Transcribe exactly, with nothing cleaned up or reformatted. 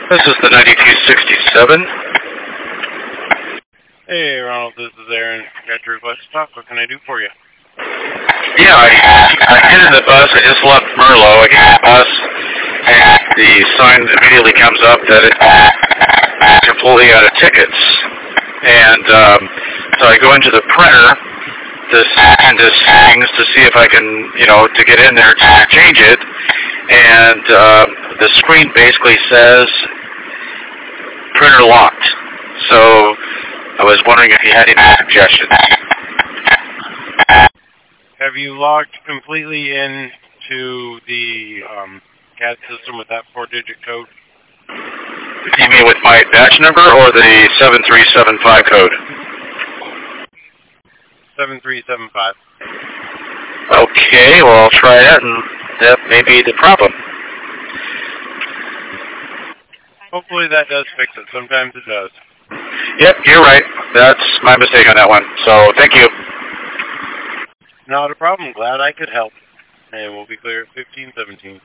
This is the ninety-two sixty-seven. Hey, Ronald, this is Aaron. Got your request to talk. What can I do for you? Yeah, I, I get in the bus. I just left Merlo. I get in the bus, and the sign immediately comes up that it's completely out of tickets. And um, so I go into the printer to into settings to see if I can, you know, to get in there to change it. And uh, the screen basically says printer locked. So I was wondering if you had any suggestions. Have you logged completely into the um, C A D system with that four-digit code? You mean with my batch number or the seven three seven five code? seven three seven five. Okay, well, I'll try that, and that may be the problem. Hopefully that does fix it. Sometimes it does. Yep, you're right. That's my mistake on that one. So, thank you. Not a problem. Glad I could help. And we'll be clear at fifteen seventeen.